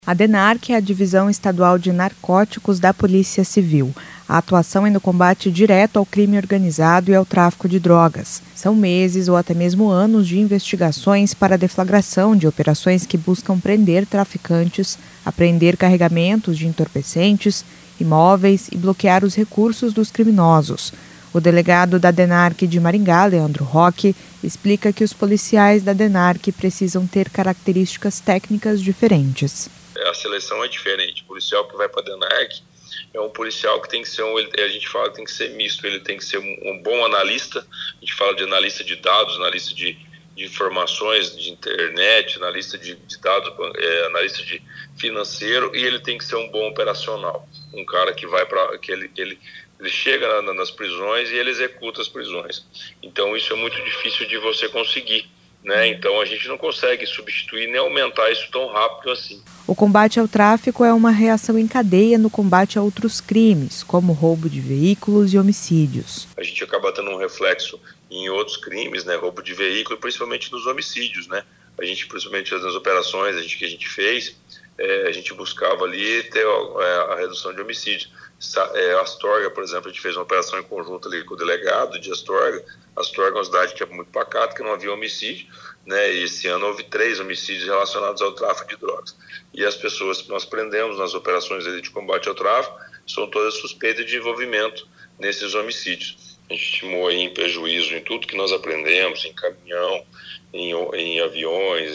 A DENARC é a Divisão Estadual de Narcóticos da Polícia Civil. A atuação é no combate direto ao crime organizado e ao tráfico de drogas. São meses ou até mesmo anos de investigações para a deflagração de operações que buscam prender traficantes, apreender carregamentos de entorpecentes, imóveis e bloquear os recursos dos criminosos. O delegado da DENARC de Maringá, Leandro Roque, explica que os policiais da DENARC precisam ter características técnicas diferentes. A seleção é diferente. O policial que vai para a DENARC é um policial que tem que ser, a gente fala que tem que ser misto, ele tem que ser um bom analista, a gente fala de analista de dados, analista de informações de internet, analista de dados, analista de financeiro, e ele tem que ser um bom operacional, um cara que vai para que ele chega nas prisões e ele executa as prisões. Então isso é muito difícil de você conseguir, né? Então a gente não consegue substituir nem aumentar isso tão rápido assim. O combate ao tráfico é uma reação em cadeia no combate a outros crimes, como roubo de veículos e homicídios. A gente acaba tendo um reflexo em outros crimes, né? Roubo de veículo, principalmente nos homicídios, né? A gente, principalmente nas operações que a gente fez, a gente buscava ali ter a redução de homicídios. Astorga, por exemplo, a gente fez uma operação em conjunto ali com o delegado de Astorga. Astorga é uma cidade que é muito pacata, que não havia homicídio, né? E esse ano houve 3 homicídios relacionados ao tráfico de drogas. E as pessoas que nós prendemos nas operações de combate ao tráfico são todas suspeitas de envolvimento nesses homicídios. A gente estimou aí em prejuízo em tudo que nós aprendemos, em caminhão, em aviões,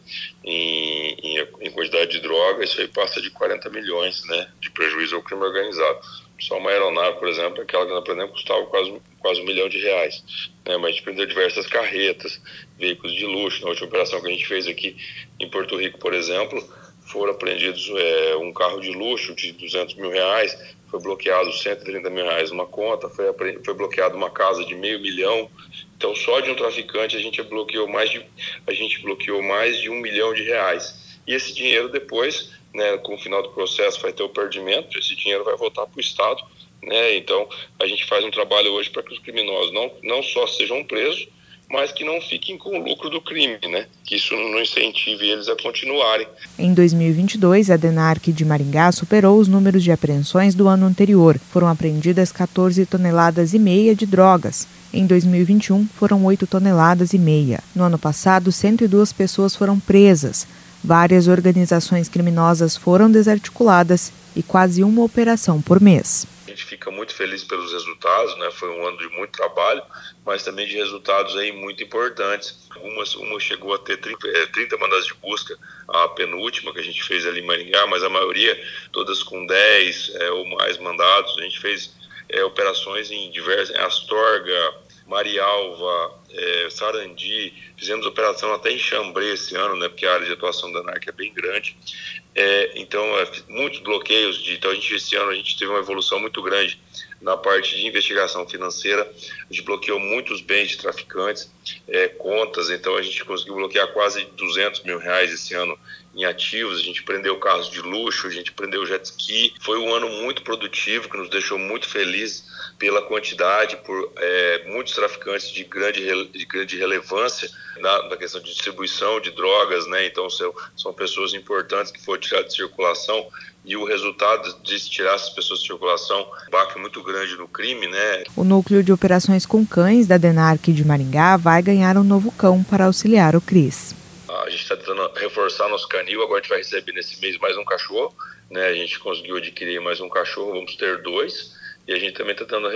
em quantidade de drogas, isso aí passa de 40 milhões, né, de prejuízo ao crime organizado. Só uma aeronave, por exemplo, aquela que nós aprendemos, custava quase R$1 milhão, né, mas a gente prendeu diversas carretas, veículos de luxo. Na última operação que a gente fez aqui em Porto Rico, por exemplo, foram apreendidos um carro de luxo de R$200 mil, foi bloqueado R$130 mil numa conta, foi bloqueado uma casa de R$500 mil. Então, só de um traficante a gente bloqueou mais de R$1 milhão. E esse dinheiro depois, né, com o final do processo, vai ter o perdimento, esse dinheiro vai voltar para o Estado, né? Então, a gente faz um trabalho hoje para que os criminosos não só sejam presos, mas que não fiquem com o lucro do crime, né? Que isso não incentive eles a continuarem. Em 2022, a DENARC de Maringá superou os números de apreensões do ano anterior. Foram apreendidas 14,5 toneladas de drogas. Em 2021, foram 8,5 toneladas. No ano passado, 102 pessoas foram presas. Várias organizações criminosas foram desarticuladas e quase uma operação por mês. A gente fica muito feliz pelos resultados, né? Foi um ano de muito trabalho, mas também de resultados aí muito importantes. Uma chegou a ter 30 mandados de busca, a penúltima que a gente fez ali em Maringá, mas a maioria todas com 10 ou mais mandados. A gente fez operações em Astorga, Marialva, Sarandi, fizemos operação até em Xambrê esse ano, né, porque a área de atuação da DENARC é bem grande. Então, muitos bloqueios. Então, esse ano a gente teve uma evolução muito grande na parte de investigação financeira. A gente bloqueou muitos bens de traficantes, contas. Então, a gente conseguiu bloquear quase R$200 mil esse ano em ativos. A gente prendeu carros de luxo, a gente prendeu jet ski. Foi um ano muito produtivo, que nos deixou muito felizes pela quantidade, por muitos traficantes de grande relevância na questão de distribuição de drogas, né? Então são pessoas importantes que foram tiradas de circulação, e o resultado de tirar essas pessoas de circulação, um baque muito grande no crime, né? O núcleo de operações com cães da DENARC de Maringá vai ganhar um novo cão para auxiliar o CRIS. A gente está tentando reforçar nosso canil, agora a gente vai receber nesse mês mais um cachorro, né? A gente conseguiu adquirir mais um cachorro, vamos ter 2. E a gente também está tentando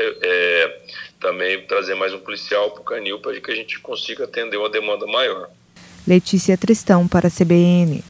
também trazer mais um policial para o canil, para que a gente consiga atender uma demanda maior. Letícia Tristão para a CBN.